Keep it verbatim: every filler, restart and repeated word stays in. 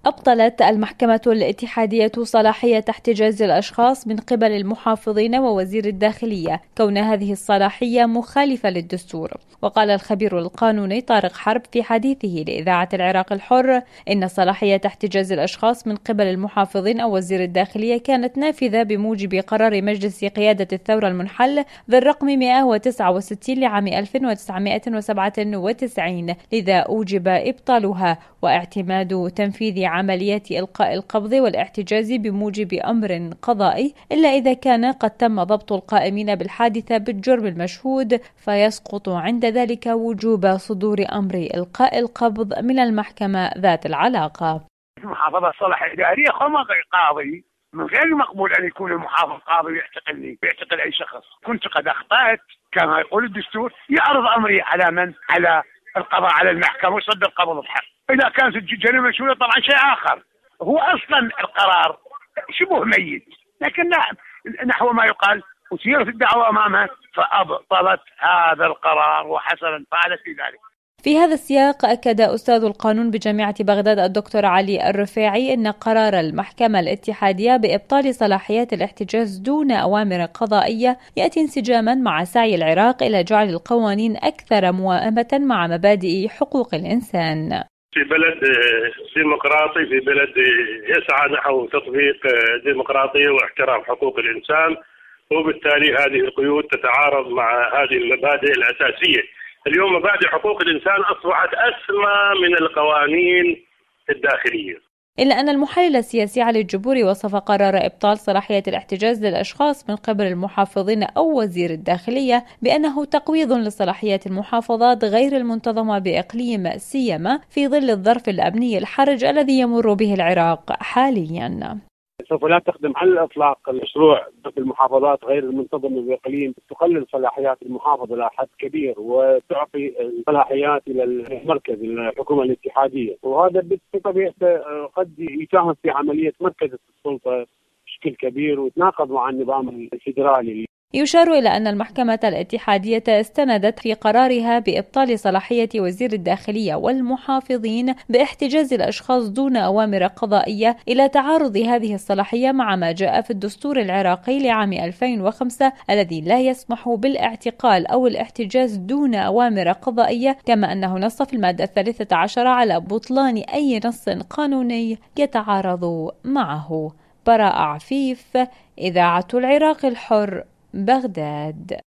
أبطلت المحكمة الاتحادية صلاحية احتجاز الأشخاص من قبل المحافظين ووزير الداخلية كون هذه الصلاحية مخالفة للدستور. وقال الخبير القانوني طارق حرب في حديثه لإذاعة العراق الحر إن صلاحية احتجاز الأشخاص من قبل المحافظين أو وزير الداخلية كانت نافذة بموجب قرار مجلس قيادة الثورة المنحل ذي الرقم مئة وتسعة وستين لعام ألف وتسعمئة وسبعة وتسعين، لذا أوجب إبطالها واعتماد تنفيذ عملية إلقاء القبض والاحتجاز بموجب أمر قضائي، إلا إذا كان قد تم ضبط القائمين بالحادثة بالجرم المشهود، فيسقط عند ذلك وجوب صدور أمر إلقاء القبض من المحكمة ذات العلاقة. محافظة صلاحية إدارية خمق قاضي، من غير المقبول أن يكون المحافظ قاضي ويعتقلني ويعتقل أي شخص. كنت قد أخطأت كما يقول الدستور، يعرض أمري على من؟ على القضاء، على المحكمة، ويصدر قبض الحق. إذا كانت الجريمة مشهورة طبعا شيء آخر. هو أصلا القرار شبه ميت، لكن نحو ما يقال أثيرت الدعوة أمامها فأبطلت هذا القرار، وحسنا فعلت في ذلك. في هذا السياق أكد أستاذ القانون بجامعة بغداد الدكتور علي الرفاعي أن قرار المحكمة الاتحادية بإبطال صلاحيات الاحتجاز دون أوامر قضائية يأتي انسجاما مع سعي العراق إلى جعل القوانين أكثر موائمة مع مبادئ حقوق الإنسان. في بلد ديمقراطي، في بلد يسعى نحو تطبيق ديمقراطية واحترام حقوق الإنسان، وبالتالي هذه القيود تتعارض مع هذه المبادئ الأساسية. اليوم مبادئ حقوق الإنسان أصبحت أسمى من القوانين الداخلية. إلا أن المحلل السياسي علي الجبوري وصف قرار إبطال صلاحية الاحتجاز للأشخاص من قبل المحافظين أو وزير الداخلية بأنه تقويض لصلاحيات المحافظات غير المنتظمة بإقليم، سيما في ظل الظرف الأمني الحرج الذي يمر به العراق حاليا. سوف لا تخدم على الإطلاق المشروع في المحافظات غير المنتظمة بإقليم، تقلل صلاحيات المحافظ إلى حد كبير وتعطي الصلاحيات إلى المركز، الحكومة الاتحادية، وهذا بطبيعته قد يساهم في عملية مركزة السلطة بشكل كبير ويتناقض مع النظام الفيدرالي. يشار إلى أن المحكمة الاتحادية استندت في قرارها بإبطال صلاحية وزير الداخلية والمحافظين باحتجاز الأشخاص دون أوامر قضائية إلى تعارض هذه الصلاحية مع ما جاء في الدستور العراقي لعام ألفين وخمسة الذي لا يسمح بالاعتقال أو الاحتجاز دون أوامر قضائية، كما أنه نص في المادة الثالثة عشر على بطلان أي نص قانوني يتعارض معه. براء عفيف، إذاعة العراق الحر، بغداد.